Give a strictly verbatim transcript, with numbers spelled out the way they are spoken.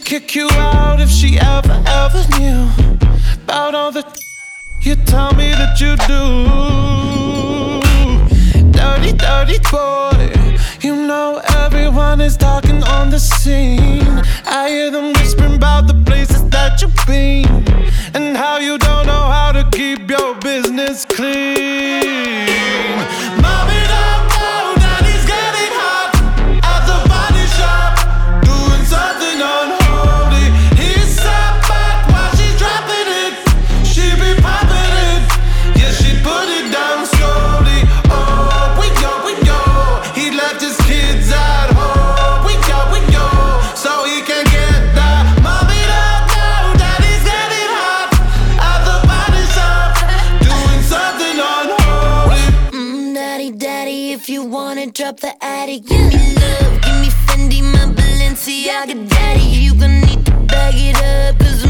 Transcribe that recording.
kick you out if she ever, ever knew about all the you tell me that you do. Dirty, dirty boy, you know everyone is talking on the scene. I hear them whispering about the places that you've been and how you don't know how to keep your business clean. Mommy don't know daddy's getting hot at the body shop, doing something unholy. He's sat back while she's dropping it. She be popping it, yeah, she put it down slowly. Oh, we go, we go. He left his kids at home. We go, we go, so he can get that. Mommy don't know daddy's getting hot at the body shop, doing something unholy. Mm, daddy, daddy, if you wanna drop the attic, give me love, give me Fendi, my Balenciaga, daddy. You gon' need to bag it up, cause